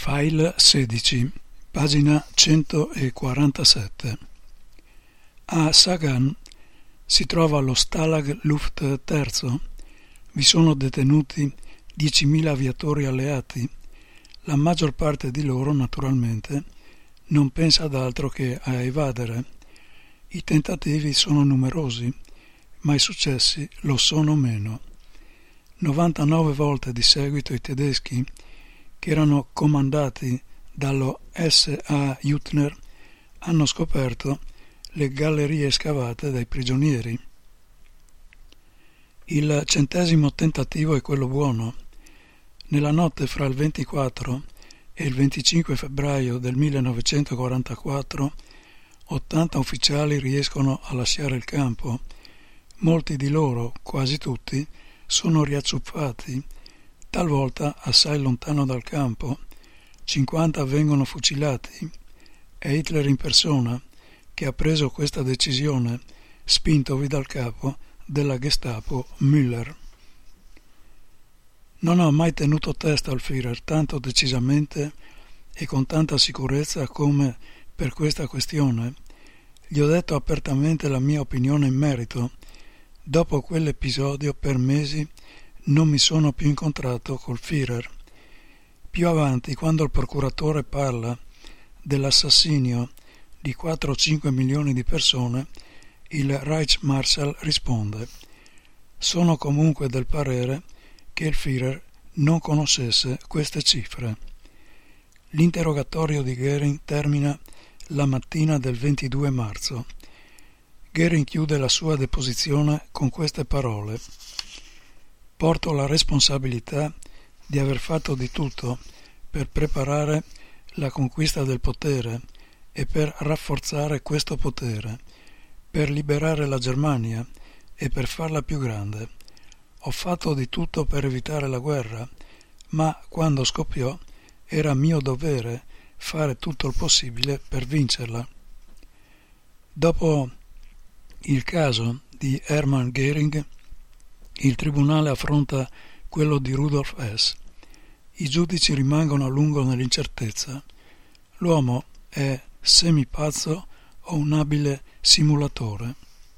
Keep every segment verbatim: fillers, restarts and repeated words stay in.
File sedici, pagina centoquarantasette. A Sagan si trova lo Stalag Luft terzo. Vi sono detenuti diecimila aviatori alleati. La maggior parte di loro, naturalmente, non pensa ad altro che a evadere. I tentativi sono numerosi, ma i successi lo sono meno. novantanove volte di seguito i tedeschi, che erano comandati dallo S A Hüttner, hanno scoperto le gallerie scavate dai prigionieri. Il centesimo tentativo è quello buono. Nella notte fra il ventiquattro e il venticinque febbraio del millenovecentoquarantaquattro ottanta ufficiali riescono a lasciare il campo. Molti di loro, quasi tutti, sono riazzuppati, talvolta assai lontano dal campo. cinquanta vengono fucilati. È Hitler in persona che ha preso questa decisione, spintovi dal capo della Gestapo Müller. Non ho mai tenuto testa al Führer tanto decisamente e con tanta sicurezza come per questa questione. Gli ho detto apertamente la mia opinione in merito. Dopo quell'episodio per mesi non mi sono più incontrato col Führer. Più avanti, quando il procuratore parla dell'assassinio di quattro o cinque milioni di persone, il Reichsmarschall risponde: sono comunque del parere che il Führer non conoscesse queste cifre. L'interrogatorio di Göring termina la mattina del ventidue marzo. Göring chiude la sua deposizione con queste parole: porto la responsabilità di aver fatto di tutto per preparare la conquista del potere e per rafforzare questo potere, per liberare la Germania e per farla più grande. Ho fatto di tutto per evitare la guerra, ma quando scoppiò era mio dovere fare tutto il possibile per vincerla. Dopo il caso di Hermann Göring, il tribunale affronta quello di Rudolf Hess. I giudici rimangono a lungo nell'incertezza. L'uomo è semipazzo o un abile simulatore.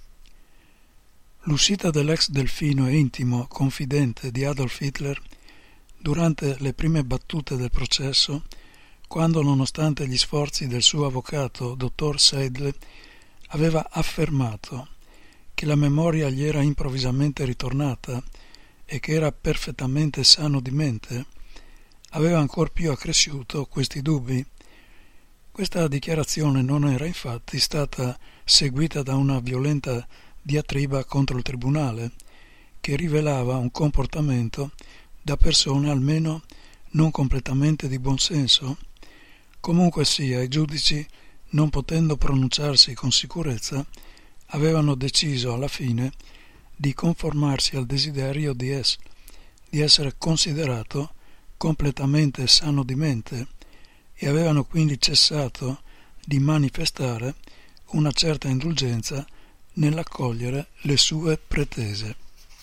L'uscita dell'ex delfino e intimo confidente di Adolf Hitler durante le prime battute del processo, quando, nonostante gli sforzi del suo avvocato, dottor Seidel, aveva affermato che la memoria gli era improvvisamente ritornata e che era perfettamente sano di mente, aveva ancor più accresciuto questi dubbi. Questa dichiarazione non era infatti stata seguita da una violenta diatriba contro il tribunale, che rivelava un comportamento da persone almeno non completamente di buon senso. Comunque sia, i giudici, non potendo pronunciarsi con sicurezza, avevano deciso alla fine di conformarsi al desiderio di Hess, di essere considerato completamente sano di mente, e avevano quindi cessato di manifestare una certa indulgenza nell'accogliere le sue pretese.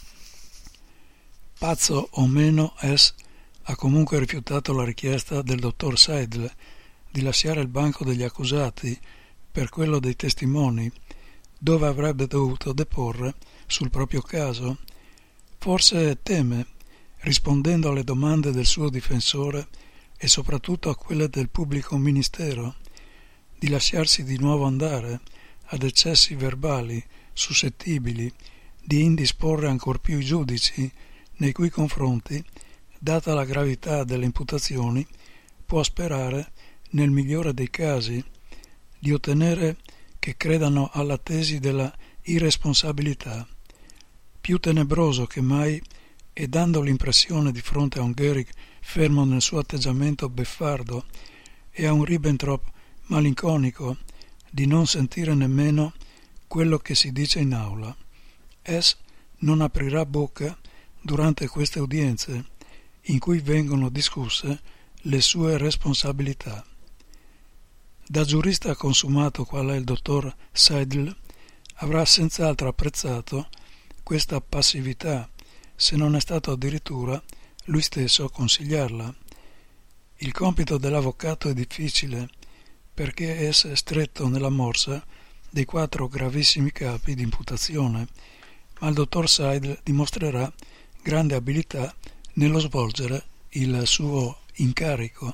Pazzo o meno, Hess ha comunque rifiutato la richiesta del dottor Seidel di lasciare il banco degli accusati per quello dei testimoni, dove avrebbe dovuto deporre sul proprio caso. Forse teme, rispondendo alle domande del suo difensore e soprattutto a quelle del pubblico ministero, di lasciarsi di nuovo andare ad eccessi verbali suscettibili di indisporre ancor più i giudici, nei cui confronti, data la gravità delle imputazioni, può sperare, nel migliore dei casi, di ottenere che credano alla tesi della irresponsabilità. Più tenebroso che mai, e dando l'impressione di fronte a un Göring fermo nel suo atteggiamento beffardo e a un Ribbentrop malinconico, di non sentire nemmeno quello che si dice in aula. Hess non aprirà bocca durante queste udienze, in cui vengono discusse le sue responsabilità. Da giurista consumato qual è il dottor Seidel, avrà senz'altro apprezzato questa passività, se non è stato addirittura lui stesso a consigliarla. Il compito dell'avvocato è difficile perché è stretto nella morsa dei quattro gravissimi capi di imputazione, ma il dottor Seidel dimostrerà grande abilità nello svolgere il suo incarico.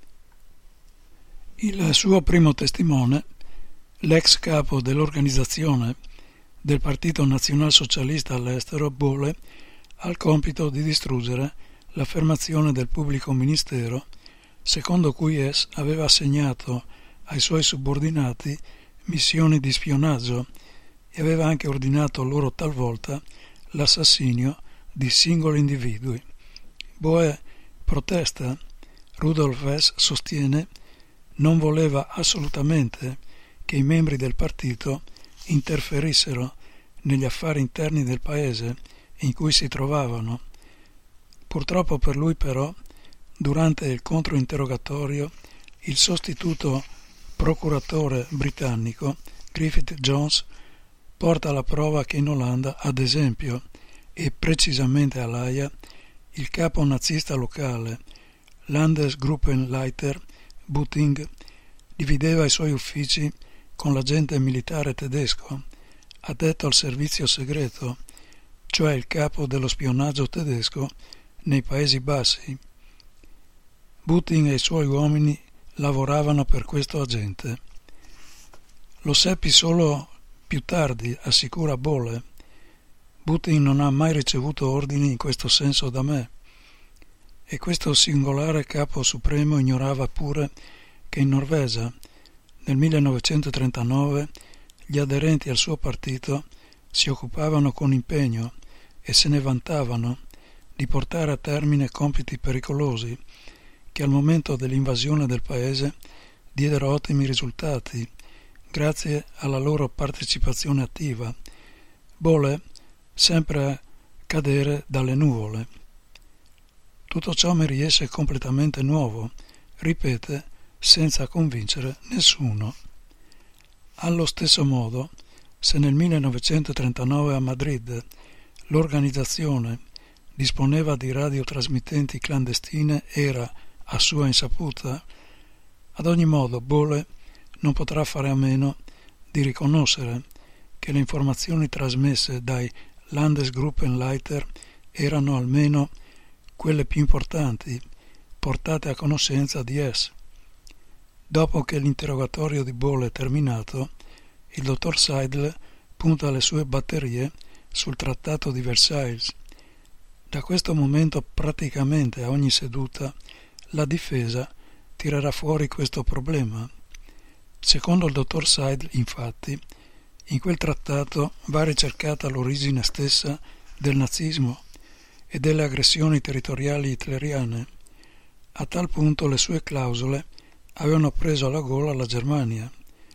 Il suo primo testimone, l'ex capo dell'organizzazione del Partito Nazionalsocialista all'estero, Bohle, ha il compito di distruggere l'affermazione del pubblico ministero secondo cui es aveva assegnato ai suoi subordinati missioni di spionaggio e aveva anche ordinato loro talvolta l'assassinio di singoli individui. Bohle protesta, Rudolf Hess sostiene non voleva assolutamente che i membri del partito interferissero negli affari interni del paese in cui si trovavano. Purtroppo per lui però, durante il controinterrogatorio, il sostituto procuratore britannico Griffith Jones porta alla prova che in Olanda, ad esempio, e precisamente all'Aia, il capo nazista locale, Landesgruppenleiter Butting, divideva i suoi uffici con l'agente militare tedesco, addetto al servizio segreto, cioè il capo dello spionaggio tedesco nei Paesi Bassi. Butting e i suoi uomini lavoravano per questo agente. Lo seppi solo più tardi, assicura Bohle. Butting non ha mai ricevuto ordini in questo senso da me. E questo singolare capo supremo ignorava pure che in Norvegia, nel millenovecentotrentanove, gli aderenti al suo partito si occupavano con impegno e se ne vantavano di portare a termine compiti pericolosi che al momento dell'invasione del paese diedero ottimi risultati grazie alla loro partecipazione attiva. Bohle sempre a cadere dalle nuvole. Tutto ciò mi riesce completamente nuovo, ripete senza convincere nessuno. Allo stesso modo, se nel millenovecentotrentanove a Madrid l'organizzazione disponeva di radiotrasmittenti clandestine era a sua insaputa, ad ogni modo Bohle non potrà fare a meno di riconoscere che le informazioni trasmesse dai Landesgruppenleiter erano almeno quelle più importanti portate a conoscenza di Hess. Dopo che l'interrogatorio di Bohle è terminato, il dottor Seidel punta le sue batterie sul Trattato di Versailles. Da questo momento praticamente a ogni seduta la difesa tirerà fuori questo problema. Secondo il dottor Seidel, infatti, in quel trattato va ricercata l'origine stessa del nazismo e delle aggressioni territoriali hitleriane. A tal punto le sue clausole avevano preso alla gola la Germania.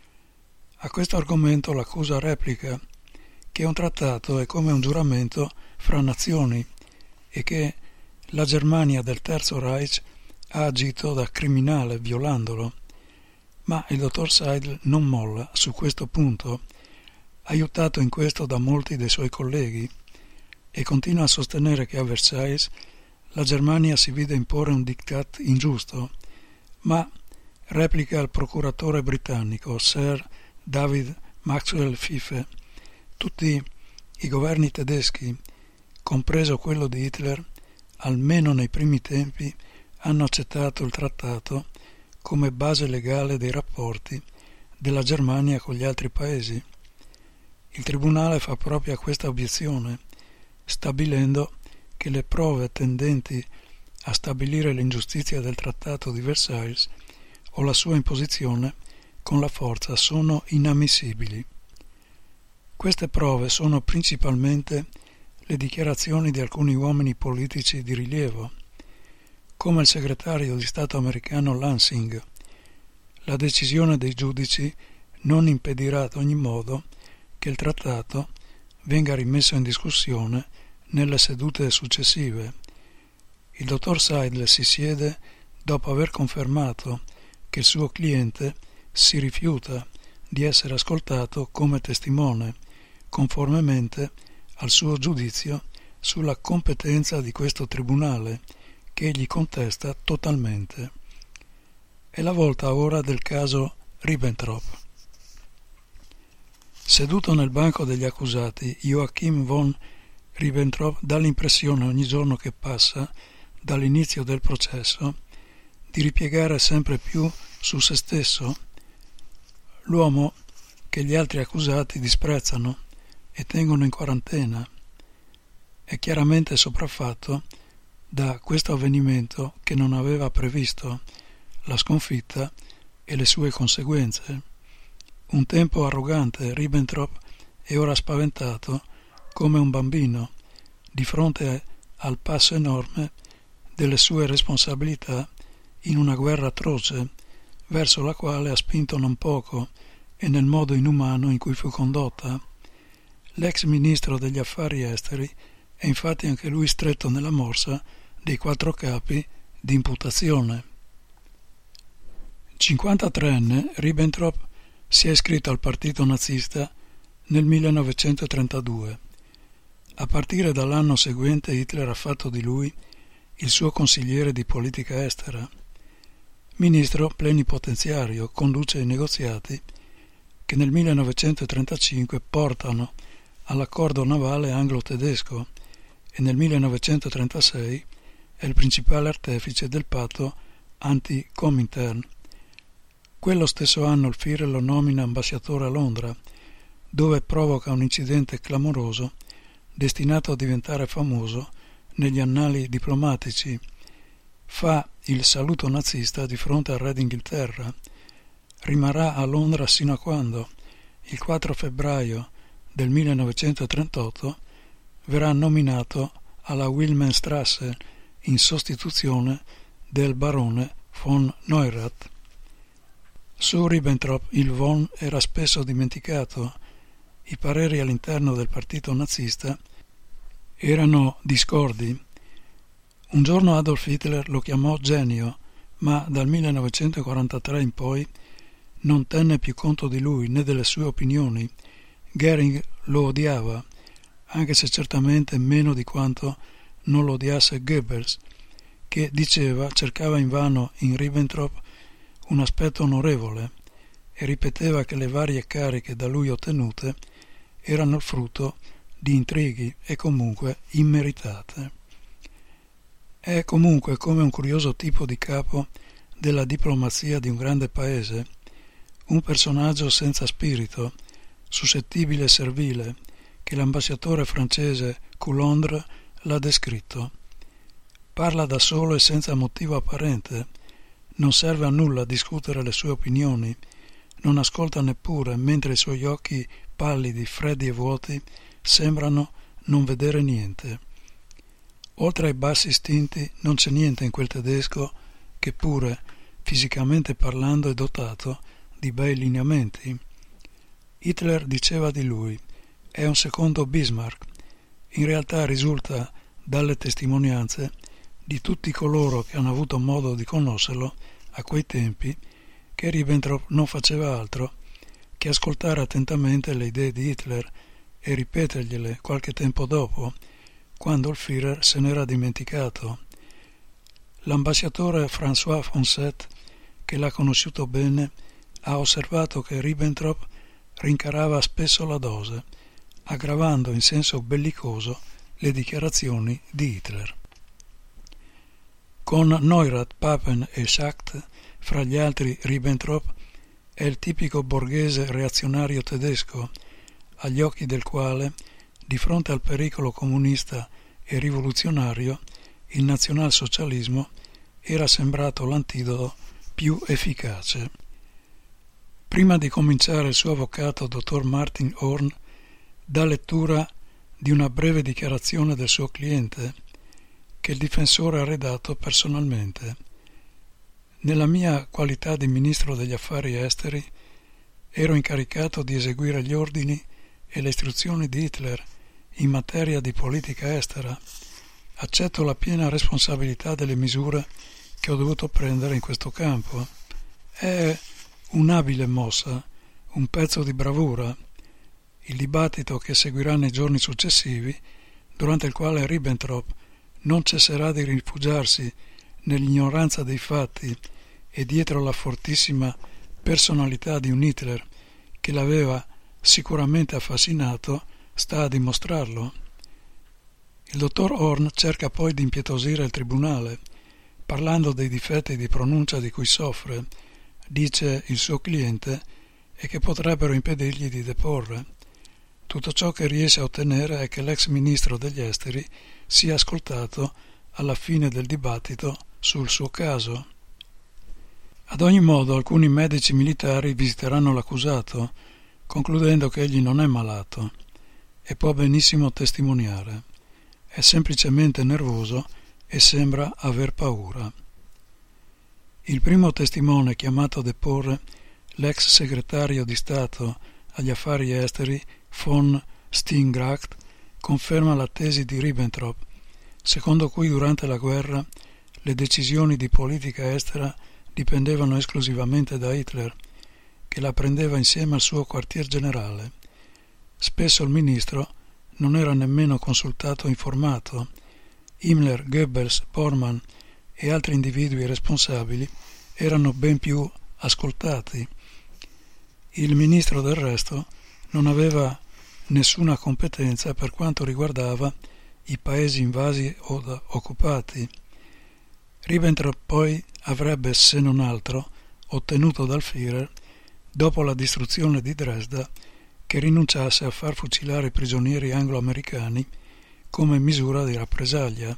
A questo argomento l'accusa replica che un trattato è come un giuramento fra nazioni e che la Germania del Terzo Reich ha agito da criminale violandolo. Ma il dottor Seidel non molla su questo punto, aiutato in questo da molti dei suoi colleghi, e continua a sostenere che a Versailles la Germania si vide imporre un diktat ingiusto, ma replica il procuratore britannico Sir David Maxwell Fife: tutti i governi tedeschi, compreso quello di Hitler, almeno nei primi tempi, hanno accettato il trattato come base legale dei rapporti della Germania con gli altri paesi. Il tribunale fa propria questa obiezione, stabilendo che le prove tendenti a stabilire l'ingiustizia del Trattato di Versailles o la sua imposizione con la forza sono inammissibili. Queste prove sono principalmente le dichiarazioni di alcuni uomini politici di rilievo, come il segretario di Stato americano Lansing. La decisione dei giudici non impedirà ad ogni modo che il trattato venga rimesso in discussione nelle sedute successive. Il dottor Seidel si siede dopo aver confermato che il suo cliente si rifiuta di essere ascoltato come testimone, conformemente al suo giudizio sulla competenza di questo tribunale, che egli contesta totalmente. È la volta ora del caso Ribbentrop. Seduto nel banco degli accusati, Joachim von Ribbentrop dà l'impressione ogni giorno che passa, dall'inizio del processo, di ripiegare sempre più su se stesso l'uomo che gli altri accusati disprezzano e tengono in quarantena. È chiaramente sopraffatto da questo avvenimento che non aveva previsto la sconfitta e le sue conseguenze. Un tempo arrogante, Ribbentrop è ora spaventato come un bambino di fronte al passo enorme delle sue responsabilità in una guerra atroce verso la quale ha spinto non poco e nel modo inumano in cui fu condotta. L'ex ministro degli affari esteri è infatti anche lui stretto nella morsa dei quattro capi di imputazione. cinquantatreenne, Ribbentrop si è iscritto al partito nazista nel millenovecentotrentadue. A partire dall'anno seguente Hitler ha fatto di lui il suo consigliere di politica estera. Ministro plenipotenziario, conduce i negoziati che nel millenovecentotrentacinque portano all'accordo navale anglo-tedesco e nel millenovecentotrentasei è il principale artefice del patto anti-Comintern. Quello stesso anno il Führer lo nomina ambasciatore a Londra, dove provoca un incidente clamoroso destinato a diventare famoso negli annali diplomatici. Fa il saluto nazista di fronte al re d'Inghilterra. Rimarrà a Londra sino a quando, il quattro febbraio del millenovecentotrentotto, verrà nominato alla Wilhelmstrasse in sostituzione del barone von Neurath. Su Ribbentrop il von era spesso dimenticato. I pareri all'interno del partito nazista erano discordi. Un giorno Adolf Hitler lo chiamò genio, ma dal millenovecentoquarantatré in poi non tenne più conto di lui né delle sue opinioni. Goering lo odiava, anche se certamente meno di quanto non lo odiasse Goebbels, che diceva cercava invano in Ribbentrop un aspetto onorevole e ripeteva che le varie cariche da lui ottenute erano il frutto di intrighi e comunque immeritate. È comunque come un curioso tipo di capo della diplomazia di un grande paese, un personaggio senza spirito, suscettibile e servile, che l'ambasciatore francese Coulondre l'ha descritto. Parla da solo e senza motivo apparente, non serve a nulla discutere le sue opinioni, non ascolta neppure, mentre i suoi occhi pallidi, freddi e vuoti sembrano non vedere niente. Oltre ai bassi istinti non c'è niente in quel tedesco che pure, fisicamente parlando, è dotato di bei lineamenti. Hitler diceva di lui: è un secondo Bismarck. In realtà risulta dalle testimonianze di tutti coloro che hanno avuto modo di conoscerlo a quei tempi che Ribbentrop non faceva altro che ascoltare attentamente le idee di Hitler e ripetergliele qualche tempo dopo, quando il Führer se n'era dimenticato. L'ambasciatore François Fonset, che l'ha conosciuto bene, ha osservato che Ribbentrop rincarava spesso la dose, aggravando in senso bellicoso le dichiarazioni di Hitler. Con Neurath, Papen e Schacht, fra gli altri, Ribbentrop è il tipico borghese reazionario tedesco, agli occhi del quale, di fronte al pericolo comunista e rivoluzionario, il nazionalsocialismo era sembrato l'antidoto più efficace. Prima di cominciare il suo avvocato, dottor Martin Horn, dà lettura di una breve dichiarazione del suo cliente, che il difensore ha redatto personalmente. Nella mia qualità di ministro degli affari esteri ero incaricato di eseguire gli ordini e le istruzioni di Hitler in materia di politica estera. Accetto la piena responsabilità delle misure che ho dovuto prendere in questo campo. È un'abile mossa, un pezzo di bravura. Il dibattito che seguirà nei giorni successivi, durante il quale Ribbentrop non cesserà di rifugiarsi nell'ignoranza dei fatti e dietro la fortissima personalità di un Hitler che l'aveva sicuramente affascinato, sta a dimostrarlo. Il dottor Horn cerca poi di impietosire il tribunale, parlando dei difetti di pronuncia di cui soffre, dice il suo cliente, e che potrebbero impedirgli di deporre. Tutto ciò che riesce a ottenere è che l'ex ministro degli esteri sia ascoltato alla fine del dibattito sul suo caso. Ad ogni modo, alcuni medici militari visiteranno l'accusato, concludendo che egli non è malato e può benissimo testimoniare. È semplicemente nervoso e sembra aver paura. Il primo testimone chiamato a deporre, l'ex segretario di Stato agli affari esteri von Steengracht, conferma la tesi di Ribbentrop, secondo cui durante la guerra le decisioni di politica estera dipendevano esclusivamente da Hitler, che la prendeva insieme al suo quartier generale. Spesso il ministro non era nemmeno consultato o informato. Himmler, Goebbels, Bormann e altri individui responsabili erano ben più ascoltati. Il ministro del resto non aveva nessuna competenza per quanto riguardava i paesi invasi o occupati. Ribbentrop poi avrebbe, se non altro, ottenuto dal Führer, dopo la distruzione di Dresda, che rinunciasse a far fucilare i prigionieri anglo-americani come misura di rappresaglia.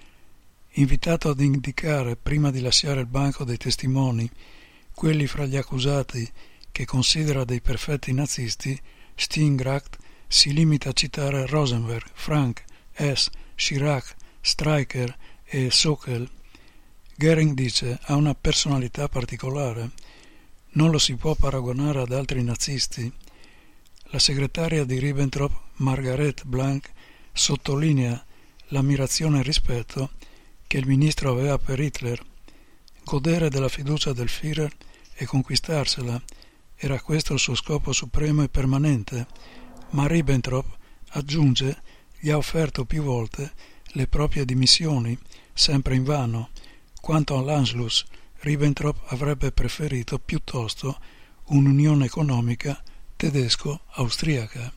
Invitato ad indicare, prima di lasciare il banco dei testimoni, quelli fra gli accusati che considera dei perfetti nazisti, Steengracht si limita a citare Rosenberg, Frank, Hess, Chirac, Streicher e Sokal. Goering dice: ha una personalità particolare, non lo si può paragonare ad altri nazisti. La segretaria di Ribbentrop, Margaret Blank, sottolinea l'ammirazione e il rispetto che il ministro aveva per Hitler. Godere della fiducia del Führer e conquistarsela era questo il suo scopo supremo e permanente, ma Ribbentrop, aggiunge, gli ha offerto più volte le proprie dimissioni, sempre invano. Quanto all'Anschluss, Ribbentrop avrebbe preferito piuttosto un'unione economica tedesco-austriaca.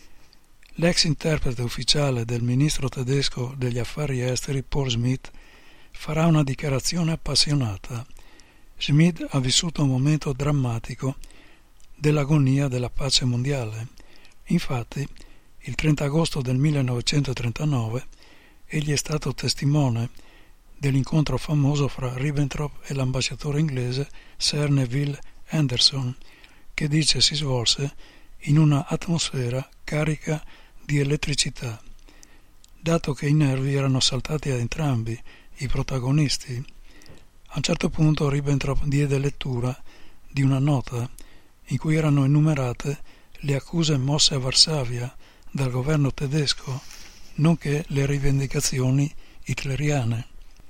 L'ex interprete ufficiale del ministro tedesco degli affari esteri Paul Schmidt farà una dichiarazione appassionata. Schmidt ha vissuto un momento drammatico dell'agonia della pace mondiale. Infatti, il trenta agosto del millenovecentotrentanove egli è stato testimone dell'incontro famoso fra Ribbentrop e l'ambasciatore inglese Sir Neville Anderson, che dice si svolse in una atmosfera carica di elettricità, dato che i nervi erano saltati a entrambi i protagonisti. A un certo punto Ribbentrop diede lettura di una nota in cui erano enumerate le accuse mosse a Varsavia dal governo tedesco, nonché le rivendicazioni hitleriane.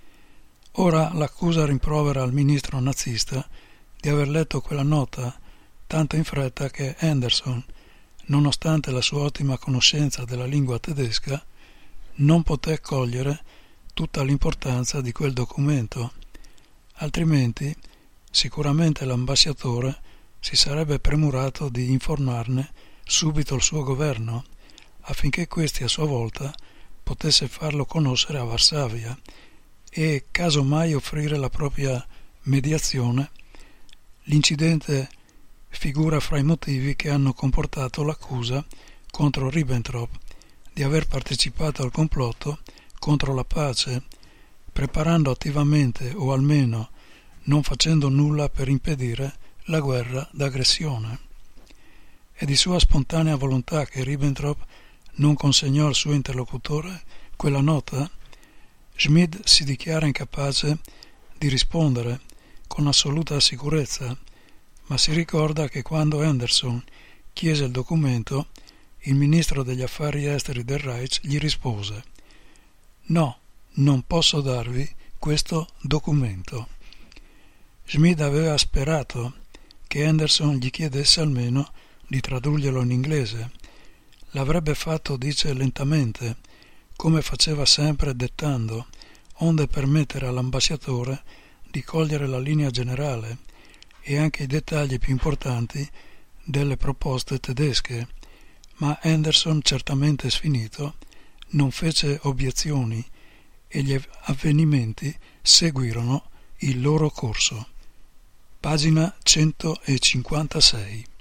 Ora l'accusa rimprovera al ministro nazista di aver letto quella nota tanto in fretta che Anderson, nonostante la sua ottima conoscenza della lingua tedesca, non poté cogliere tutta l'importanza di quel documento. Altrimenti, sicuramente l'ambasciatore si sarebbe premurato di informarne subito il suo governo, affinché questi a sua volta potesse farlo conoscere a Varsavia e casomai offrire la propria mediazione. L'incidente figura fra i motivi che hanno comportato l'accusa contro Ribbentrop di aver partecipato al complotto contro la pace, preparando attivamente o almeno non facendo nulla per impedire la guerra d'aggressione. È di sua spontanea volontà che Ribbentrop non consegnò al suo interlocutore quella nota. Schmidt si dichiara incapace di rispondere con assoluta sicurezza, ma si ricorda che quando Anderson chiese il documento, il ministro degli affari esteri del Reich gli rispose: «No, non posso darvi questo documento». Schmidt aveva sperato che Anderson gli chiedesse almeno di tradurglielo in inglese. L'avrebbe fatto, dice, lentamente, come faceva sempre dettando, onde permettere all'ambasciatore di cogliere la linea generale e anche i dettagli più importanti delle proposte tedesche, ma Anderson, certamente sfinito, non fece obiezioni e gli avvenimenti seguirono il loro corso. Pagina centocinquantasei.